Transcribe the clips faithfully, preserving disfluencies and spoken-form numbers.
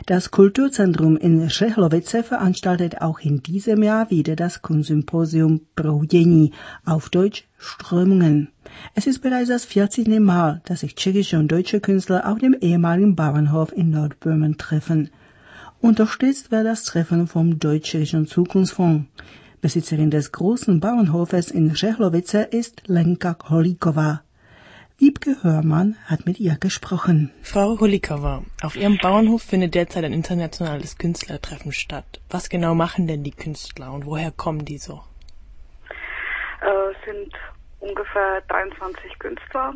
Das Kulturzentrum in Řehlovice veranstaltet auch in diesem Jahr wieder das Kunstsymposium Proudění, auf Deutsch Strömungen. Es ist bereits das vierzehnte Mal, dass sich tschechische und deutsche Künstler auf dem ehemaligen Bauernhof in Nordböhmen treffen. Unterstützt wird das Treffen vom Deutsch-Tschechischen Zukunftsfonds. Besitzerin des großen Bauernhofes in Řehlovice ist Lenka Holíková. Wiebke Hörmann hat mit ihr gesprochen. Frau Holíková, auf Ihrem Bauernhof findet derzeit ein internationales Künstlertreffen statt. Was genau machen denn die Künstler und woher kommen die so? Äh, es sind ungefähr dreiundzwanzig Künstler,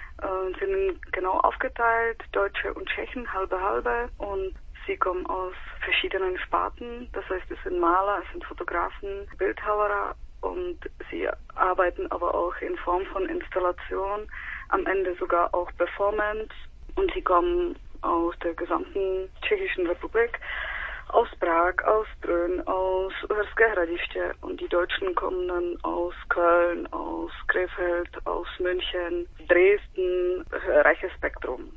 äh, sind genau aufgeteilt, Deutsche und Tschechen, halbe halbe, und sie kommen aus verschiedenen Sparten. Das heißt, es sind Maler, es sind Fotografen, Bildhauer, und sie arbeiten aber auch in Form von Installation, am Ende sogar auch Performance, und sie kommen aus der gesamten Tschechischen Republik, aus Prag, aus Brünn, aus Uherské Hradiště, und die Deutschen kommen dann aus Köln, aus Krefeld, aus München, Dresden, reiches Spektrum.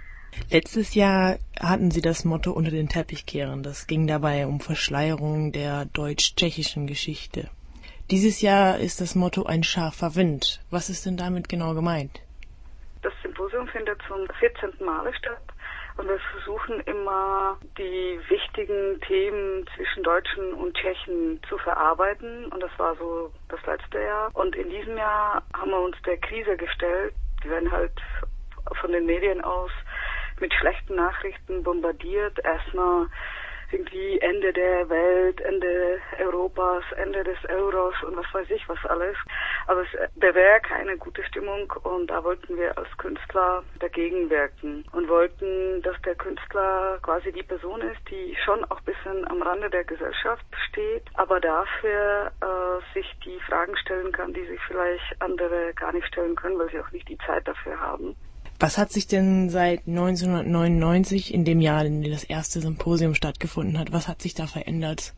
Letztes Jahr hatten Sie das Motto unter den Teppich kehren. Das ging dabei um Verschleierung der deutsch-tschechischen Geschichte. Dieses Jahr ist das Motto ein scharfer Wind. Was ist denn damit genau gemeint? Das Symposium findet zum vierzehnten Mal statt, und wir versuchen immer, die wichtigen Themen zwischen Deutschen und Tschechen zu verarbeiten, und das war so das letzte Jahr. Und in diesem Jahr haben wir uns der Krise gestellt. Wir werden halt von den Medien aus mit schlechten Nachrichten bombardiert. Erstmal irgendwie Ende der Welt, Ende Europas, Ende des Euros und was weiß ich was alles. Aber es bewährt keine gute Stimmung, und da wollten wir als Künstler dagegen wirken und wollten, dass der Künstler quasi die Person ist, die schon auch ein bisschen am Rande der Gesellschaft steht, aber dafür äh, sich die Fragen stellen kann, die sich vielleicht andere gar nicht stellen können, weil sie auch nicht die Zeit dafür haben. Was hat sich denn seit neunzehnhundertneunundneunzig, in dem Jahr, in dem das erste Symposium stattgefunden hat, was hat sich da verändert?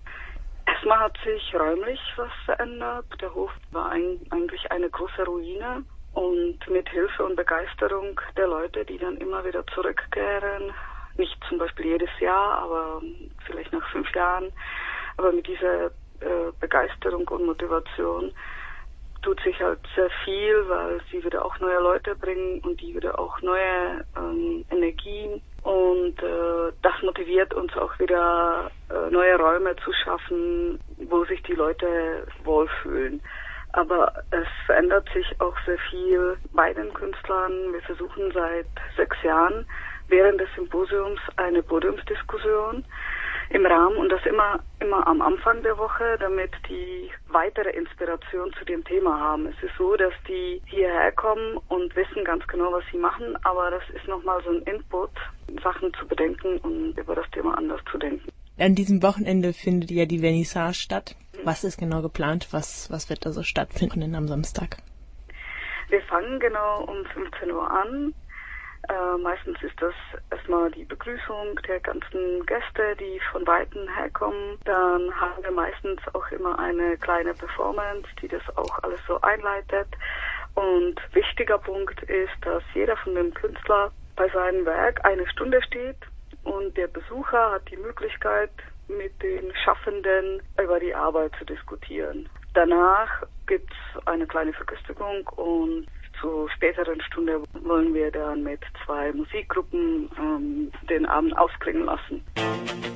Erstmal hat sich räumlich was verändert. Der Hof war ein, eigentlich eine große Ruine, und mit Hilfe und Begeisterung der Leute, die dann immer wieder zurückkehren, nicht zum Beispiel jedes Jahr, aber vielleicht nach fünf Jahren, aber mit dieser äh, Begeisterung und Motivation tut sich halt sehr viel, weil sie wieder auch neue Leute bringen und die wieder auch neue ähm, Energien, und äh, das motiviert uns auch wieder, äh, neue Räume zu schaffen, wo sich die Leute wohlfühlen. Aber es verändert sich auch sehr viel bei den Künstlern. Wir versuchen seit sechs Jahren während des Symposiums eine Podiumsdiskussion im Rahmen, und das immer immer am Anfang der Woche, damit die weitere Inspiration zu dem Thema haben. Es ist so, dass die hierher kommen und wissen ganz genau, was sie machen, aber das ist nochmal so ein Input, Sachen zu bedenken und über das Thema anders zu denken. An diesem Wochenende findet ja die Vernissage statt. Was ist genau geplant? Was, was wird da so stattfinden am Samstag? Wir fangen genau um fünfzehn Uhr an. Äh, meistens ist das erstmal die Begrüßung der ganzen Gäste, die von Weitem herkommen. Dann haben wir meistens auch immer eine kleine Performance, die das auch alles so einleitet. Und wichtiger Punkt ist, dass jeder von dem Künstler bei seinem Werk eine Stunde steht, und der Besucher hat die Möglichkeit, mit den Schaffenden über die Arbeit zu diskutieren. Danach gibt es eine kleine Verköstigung, und zur späteren Stunde wollen wir dann mit zwei Musikgruppen ähm, den Abend ausklingen lassen.